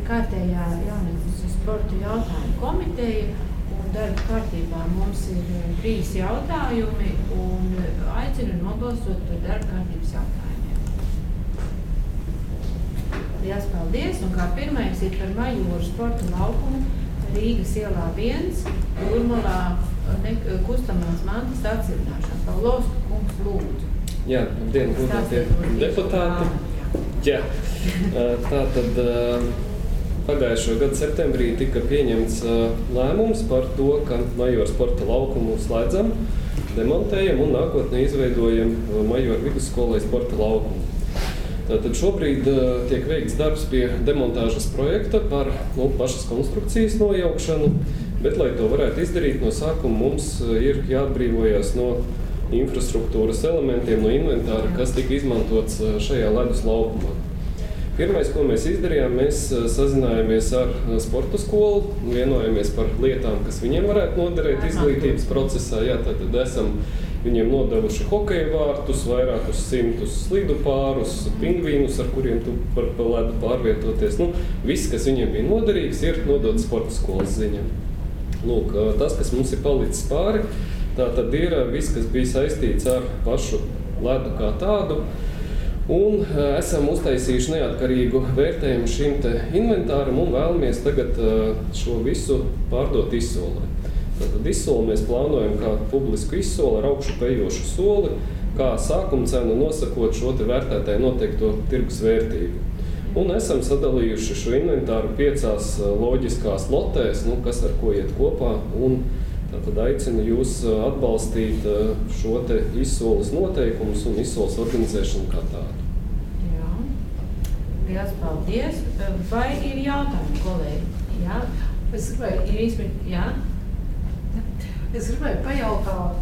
kārtējā jaunatnes sporta jautājumu komiteja, un darba kārtībā mums ir 3 jautājumi, un aicinu nobalsot par darba kārtības jautājumiem. Liels paldies, un kā pirmais ir par Majoru sporta laukumu Rīgas ielā 1, Jūrmalā kustamās mantas atseviļināšanu. Pavlovska kungs, lūdzu. Jā, labdien, godātie deputāti. Jā, tātad pagājušo gadu septembrī tika pieņemts lēmums par to, ka Majoru sporta laukumu slēdzam, demontējam un nākotnē izveidojam Majoru vidusskolai sporta laukumu. Tātad šobrīd tiek veikts darbs pie demontāžas projekta par pašas konstrukcijas nojaukšanu, bet, lai to varētu izdarīt, no sākuma mums ir jāatbrīvojas no infrastruktūras elementiem, no inventāra, kas tika izmantots šajā ledus laukumā. Pirmais, ko mēs izdarījām, mēs sazinājāmies ar sporta skolu, vienojamies par lietām, kas viņiem varētu noderēt izglītības procesā. Jā, tātad esam viņiem nodevuši hokeja vārtus, vairākus 100 slidu pārus, pingvīnus, ar kuriem tu par ledu pārvietoties. Viss, kas viņiem bija noderīgs, ir nodots sporta skolas ziņā. Lūk, tas, kas mums ir palicis pāri, tā tad ir viss, kas bija saistīts ar pašu ledu kā tādu. Un esam uztaisījuši neatkarīgu vērtējumu šim te inventāram un vēlamies tagad šo visu pārdot izsolē. Tātad izsoli mēs plānojam kā publisku izsoli ar augšu pejošu soli, kā sākuma cenu nosakot šo te vērtētāju noteikto tirgus vērtību. Un esam sadalījuši šo inventāru 5 loģiskās lotēs, kas ar ko iet kopā. Un tātad aicinu jūs atbalstīt šo te izsoles noteikumus un izsoles organizēšanu kā tādu. Jā. Liels paldies. Vai ir jautājumi, kolēģi? Jā. Es gribēju pajautāt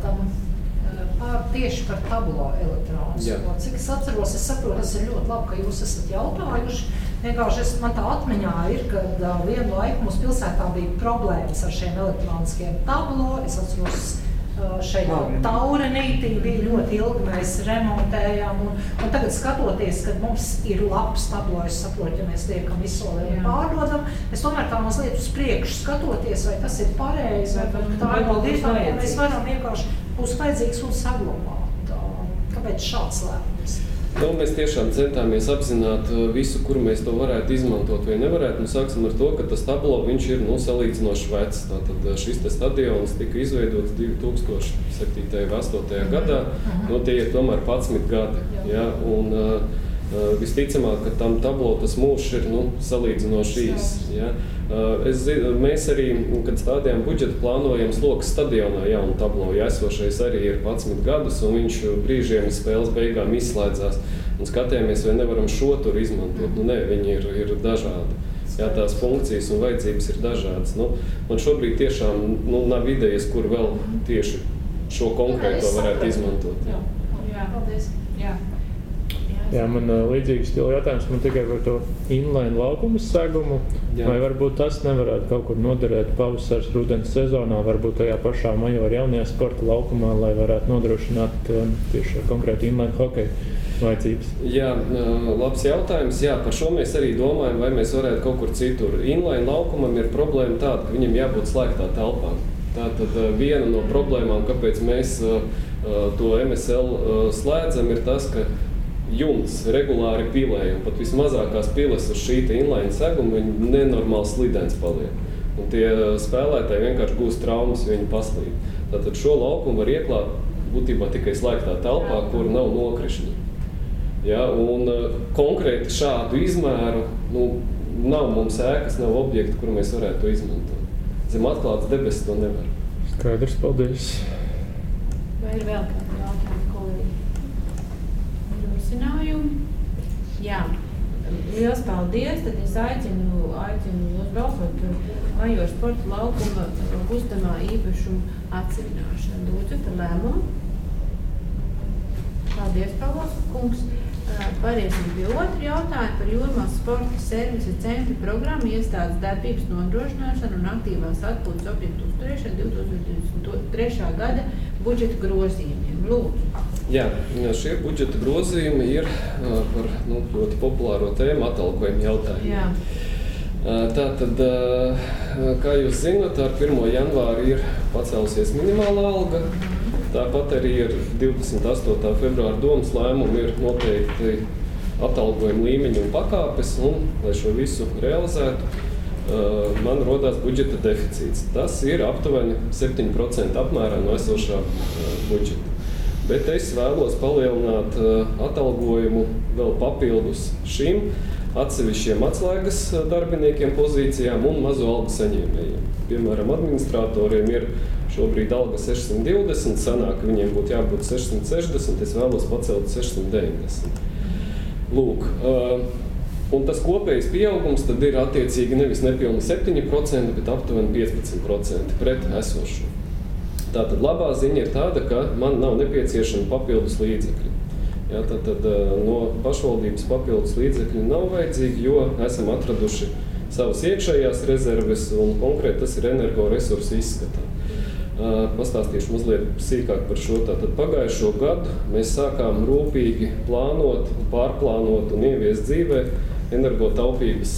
tieši par tablo elektronisko. Cik es atceros, es saprotu, tas ir ļoti labi, ka jūs esat jautājuši. Vienkārši man tā atmiņā ir, kad vienu laiku mums pilsētā bija problēmas ar šiem elektroniskiem tablo. Es atceros, šeit Taurenītī bija ļoti ilgi, mēs remontējām. Un tagad skatoties, kad mums ir labs tablo, es saprotu, ja mēs liekam izsolē un pārdodam, es tomēr tā mazliet uz priekšu skatoties, vai tas ir pareizi, vai tā ir lieta, mēs varam vienkārši būs vajadzīgs un saglabāt. Kāpēc šāds lēmums? Mēs tiešām centāmies apzināt visu, kur mēs to varētu izmantot vai nevarētu. Sāksim ar to, ka tas tablo viņš ir salīdzinoši vecs. Tātad šis te stadions tika izveidots 2007. vai 2008. gadā. Tie ir tomēr 11 gadi. Ja? Un visticamāk, ka tam tablo tas mūžs ir salīdzinoši īs. Ja? Mēs arī, kad stādījām budžetu, plānojam Slokas stadionā jaunu tablo. Ja esošais arī ir 11 gadus, un viņš brīžiem spēles beigām izslēdzās. Un skatījāmies, vai nevaram šo tur izmantot. Nē, viņi ir dažādi. Jā, tās funkcijas un vajadzības ir dažādas. Man šobrīd tiešām nav idejas, kur vēl tieši šo konkrēto varētu izmantot. Jā, paldies. Jā, man līdzīgs stila jautājums man tikai par to inline laukumu segumu. Jā. Vai varbūt tas nevarētu kaut kur noderēt pavasaras rudens sezonā, varbūt tajā pašā Majoru jaunajā sporta laukumā, lai varētu nodrošināt tieši konkrētu inline hokeju vajadzības? Jā, labs jautājums. Jā, par šo mēs arī domājam, vai mēs varētu kaut kur citur. Inline laukumam ir problēma tāda, ka viņam jābūt slēgtā telpā. Tātad viena no problēmām, kāpēc mēs to MSL slēdzam, ir tas, ka jumts regulāri pilē, un pat vismazākās piles uz šī inline seguma, viņi nenormāli slidens paliek. Un tie spēlētāji vienkārši gūst traumas, viņi paslīd. Tātad šo laukumu var ieklāt būtībā tikai slēgtā telpā, kur nav nokrišņi. Ja, un konkrēti šādu izmēru nav mums ēkas, nav objekti, kur mēs varētu to izmantot. Zem atklātas debesis to nevar. Skaidrs, paldies. Vai ir vēl kādi jautājumi, kolēģi? Jā, liels paldies. Tad es aicinu jūs balsot par Majoru sporta laukuma kustamā īpašuma atseviļināšanu. Lūdzu par lēmumu. Paldies, Pavlovska kungs. Pāriesim pie otru jautājumu par Jūrmalas sporta servisa centra programmu iestādes darbības nodrošināšanu un aktīvās atpūtas objektu uzturēšanu 2023. gada budžeta grozījumiem. Lūdzu. Jā, šie budžeta grozījumi ir par ļoti populāro tēmu atalgojumu jautājumu. Jā. Tātad, kā jūs zināt, ar 1. janvāri ir pacēlusies minimālā alga. Tāpat arī ar 28. februāra domas lēmumu ir noteikti atalgojuma līmeņi un pakāpes, un, lai šo visu realizētu, man rodās budžeta deficīts. Tas ir aptuveni 7% apmērā no esošā budžeta. Bet es vēlos palielināt atalgojumu vēl papildus šim atsevišķiem atslēgas darbiniekiem pozīcijām un mazo algu saņēmējiem. Piemēram, administratoriem ir šobrīd alga 620, sanāk, ka viņiem būtu jābūt 660, es vēlos pacelt 690. Lūk, un tas kopējs pieaugums tad ir attiecīgi nevis nepilni 7%, bet aptuveni 15% pret esošu. Tātad labā ziņa ir tāda, ka man nav nepieciešama papildus līdzekļi. Jā, tātad no pašvaldības papildus līdzekļi nav vajadzīgi, jo esam atraduši savas iekšējās rezerves un konkrēti tas ir energoresursu izskatā. Pastāstīšu mazliet sīkāk par šo. Tātad pagājušo gadu mēs sākām rūpīgi plānot, pārplānot un ieviest dzīvē energotaupības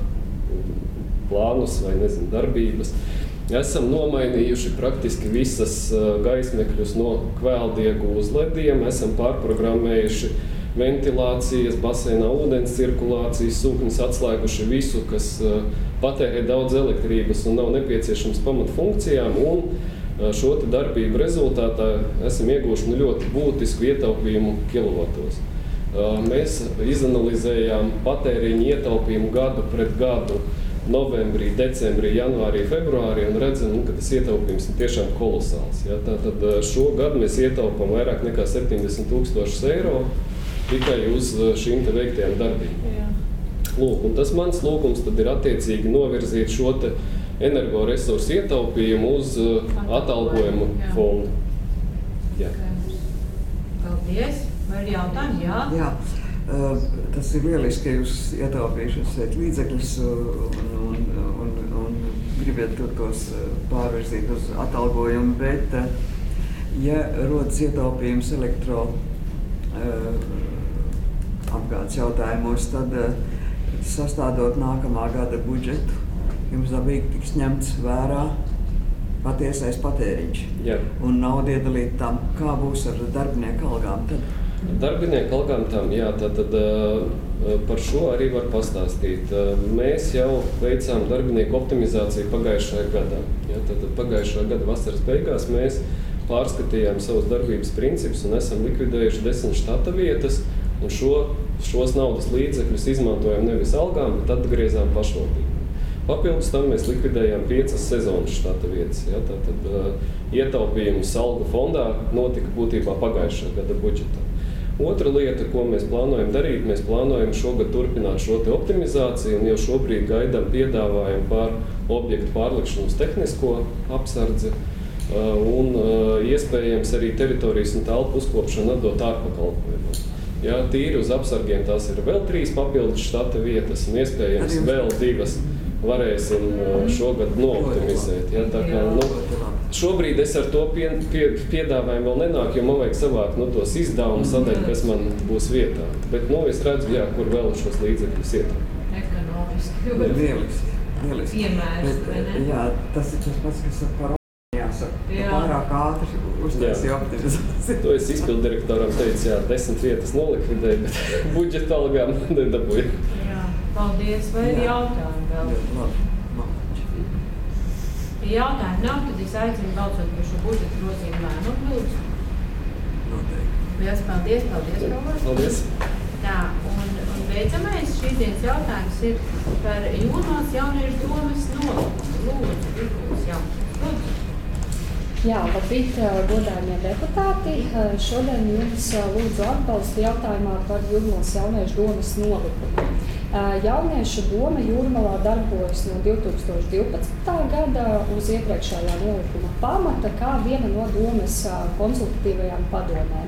plānus vai, darbības. Esam nomainījuši praktiski visas gaismekļus no kvēldiegu uz lediem, esam pārprogrammējuši ventilācijas, baseinā ūdens cirkulācijas, sūknis atslēguši visu, kas patērē daudz elektrības un nav nepieciešams pamatfunkcijām, un šo darbību rezultātā esam ieguvuši ļoti būtisku ietaupījumu kilovatos. Mēs izanalizējām patēriņu ietaupījumu gadu pret gadu, novembrī, decembrī, janvārī, februārī un redzam, ka tas ietaupījums ir tiešām kolosāls. Ja? Tātad šogad mēs ietaupām vairāk nekā 70 000 eiro tikai uz šīm te veiktajām darbībām. Lūk, un tas mans lūgums tad ir attiecīgi novirzīt šo te energoresursu ietaupījumu uz atalgojumu fondu. Jā. Paldies. Vai ir jautājumi? Jā. Jā. Tas ir lieliski, ka jūs ietaupījušies līdzekļus un gribat tos pārvirzīt uz atalgojumu, bet ja rodas ietaupījums elektro apgādes jautājumos, tad sastādot nākamā gada budžetu, jums dabīgi tiks ņemts vērā patiesais patēriņš. Jā. Un naudu iedalīt tam, kā būs ar darbinieku algām tad. Darbinieku algām tam, jā, tātad par šo arī var pastāstīt. Mēs jau veicām darbinieku optimizāciju pagājušajā gadā. Jā, tātad pagājušā gada vasaras beigās mēs pārskatījām savus darbības principus un esam likvidējuši 10 štata vietas un šos naudas līdzekļus izmantojam nevis algām, bet atgriezām pašvaldību. Papildus tam mēs likvidējām 5 sezonas štata vietas. Jā, tātad ietaupījums algu fondā notika būtībā pagājušā gada budžetā. Otra lieta, ko mēs plānojam darīt, mēs plānojam šogad turpināt šo te optimizāciju un jau šobrīd gaidām piedāvājumu par objektu pārlikšanu uz tehnisko apsardzi un iespējams arī teritorijas un telpu uzkopšanu atdot ārpakalpojumos. Jā, tīri uz apsargiem tās ir vēl 3 papildus štata vietas un iespējams vēl 2 varēsim šogad nooptimizēt. Jā, tā kā, šobrīd es ar to piedāvājumu vēl nenāku, jo man vajag savākt tos izdevumus sadaļu, kas man būs vietā. Bet es redzu, jā, kur vēl šos līdzekļus ietaupīt. Ekonomiski. Lieliski. Piemērs, vai ne? Jā, tas ir tas pats, kas par jāsaka. Pārāk ātri uztaisīja optimizāciju. To es izpilddirektoram teicu, jā, 10 vietas nolikvidēju, bet budžeta algām nedabūju. Jā, paldies. Vai ir jautājumi vēl? Labi. Ja jautājumi nav, tad es aicinu balsot par šo budžeta grozījumu lēmumu, lūdzu. Noteikti. Liels paldies, Robert. Paldies. Tā, un beidzamais šīs dienas jautājums ir par Jūrmālas jauniešu domas nolikumu. Lūdzu, Virkulis jautājums. Lūdzu. Jā, labrīt, godājumie deputāti. Šodien jums lūdzu atbalstu jautājumā par Jūrmalas jauniešu domas nolikumu. Jauniešu doma Jūrmalā darbojas no 2012. gada uz iepriekšējā nolikuma pamata kā viena no domas konsultatīvajām padomēm.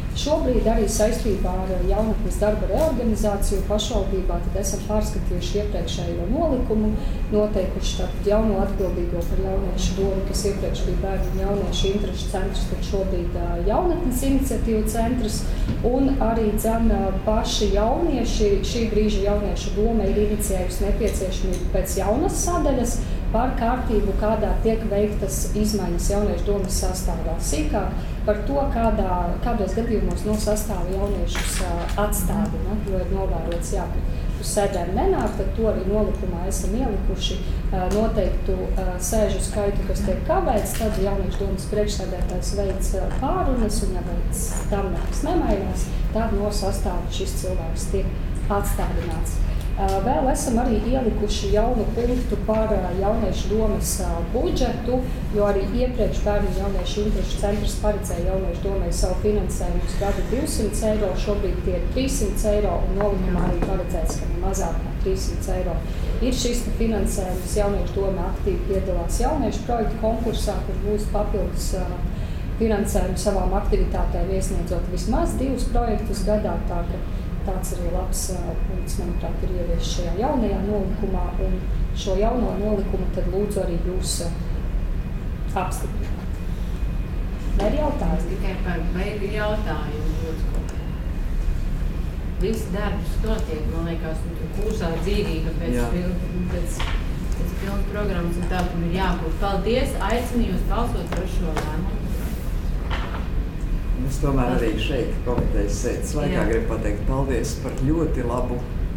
Šobrīd arī saistībā ar jaunatnes darba reorganizāciju pašvaldībā esam pārskatījuši iepriekšējo nolikumu, noteikuši jauno atbildīgo par jauniešu domu, kas iepriekš bija bērnu un jauniešu interešu centrs, tad šobrīd jaunatnes iniciatīvu centrs, un arī paši jaunieši, šī brīža jauniešu doma ir inicijējusi nepieciešamību pēc jaunas sadaļas par kārtību, kādā tiek veiktas izmaiņas jauniešu domas sastāvā. Sīkāk par to, kādos gadījumos no sastāva jauniešus atstādina, jo ir novērots, ka uz sēdēm nenāk, tad to arī nolikumā esam ielikuši noteiktu sēžu skaitu, kas tiek kavēts, tad jauniešu domas priekšsēdētājs veic pārunas, un ja veic tam nekas nemainās, tad no sastāva šis cilvēks tiek atstādināts. Vēl esam arī ielikuši jaunu punktu par jauniešu domas budžetu, jo arī iepriekš bērnu jauniešu interešu centrs paredzēja jauniešu domai savu finansējumu uz gadu 200 eiro, šobrīd tie ir 300 eiro, un nolikumā arī paredzēts, ka mazāk kā 300 eiro. Ir šis finansējums, jauniešu doma aktīvi piedalās jauniešu projektu konkursā, kur būs papildus finansējumu savām aktivitātēm, iesniedzot vismaz 2 projektus gadā, tā ka tāds arī labs punkts, manuprāt, ir ievies šajā jaunajā nolikumā, un šo jauno nolikumu tad lūdzu arī jūs apstiprināt. Vai ir jautājums? Tikai par beigu jautājumu, lūdzu. Visi darbs notiek, man liekas, un tur kursā dzīvība pēc pilnas programmas, un tā tam ir jābūt. Paldies, aicinu jūs balsot par šo lēmumu. Es tomēr arī šeit komitejas sēdes laikā gribu pateikt paldies par ļoti labi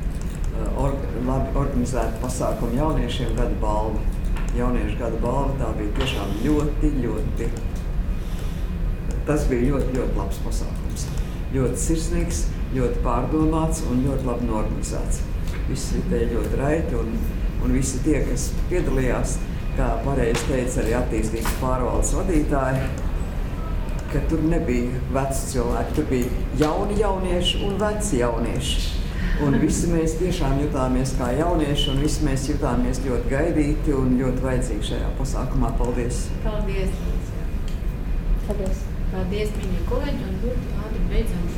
organizētu pasākumu jauniešiem gada balva. Jauniešu gada balva, tā bija tiešām ļoti, tas bija ļoti labs pasākums. Ļoti sirsnīgs, ļoti pārdomāts un ļoti labi norganizēts. Visi ritēja ļoti raiti un visi tie, kas piedalījās, kā pareizi teica arī attīstības pārvaldes vadītāji, ka tur nebija veci cilvēki, tur bija jauni jaunieši un veci jaunieši. Un visi mēs tiešām jutāmies kā jaunieši, un visi mēs jutāmies ļoti gaidīti un ļoti vajadzīgi šajā pasākumā. Paldies! Paldies! Paldies! Paldies, mīļie kolēģi, un ļoti ātri beidzam